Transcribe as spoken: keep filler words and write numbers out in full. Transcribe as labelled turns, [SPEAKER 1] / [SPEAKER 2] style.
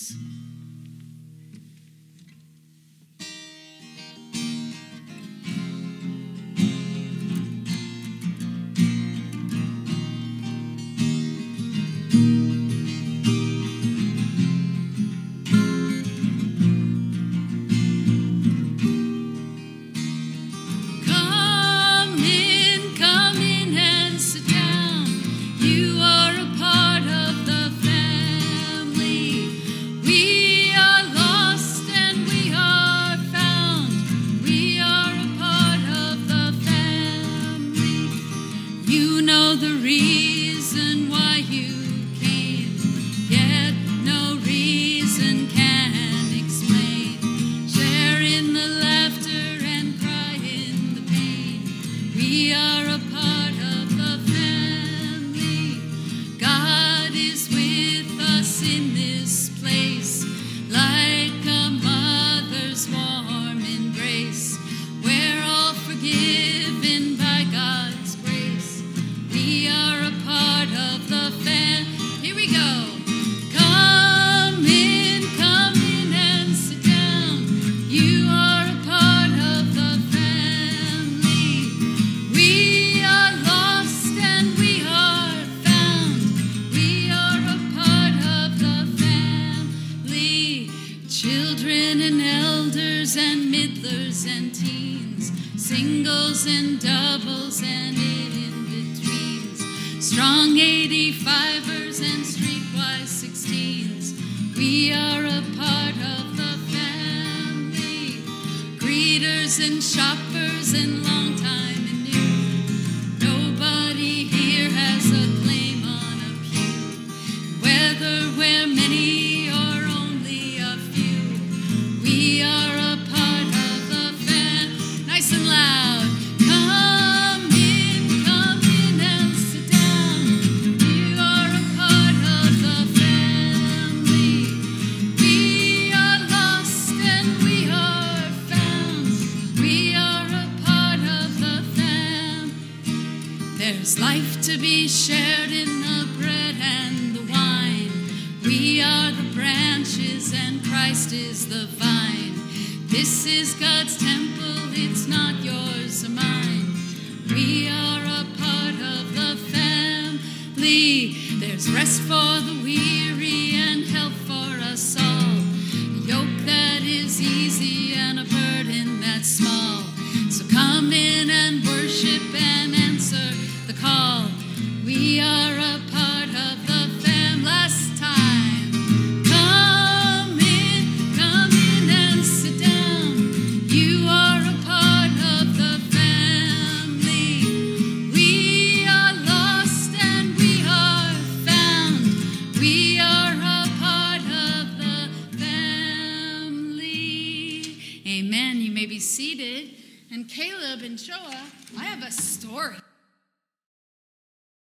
[SPEAKER 1] words. Singles and doubles and in-betweens, strong eighty-fivers and streetwise sixteens. We are a part of the family. Greeters and shoppers and long time and new. Nobody here has a claim on a pew. Whether we're many or only a few, we are a part of the family. Nice and loud. Come in, come in and sit down. You are a part of the family. We are lost and we are found. We are a part of the family. There's life to be shared in the bread and the wine. We are the branches and Christ is the vine. This is God's temple, it's not yours or mine. We are a part of the family. There's rest for the weary and help for us all. A yoke that is easy and a burden that's small. So come in and worship and answer the call. We are a part of the family. Last time. Come in, come in and sit down. You are a part of the family. We are lost and we are found. We are a part of the family. Amen. You may be seated. And Caleb and Shoah, I have a story.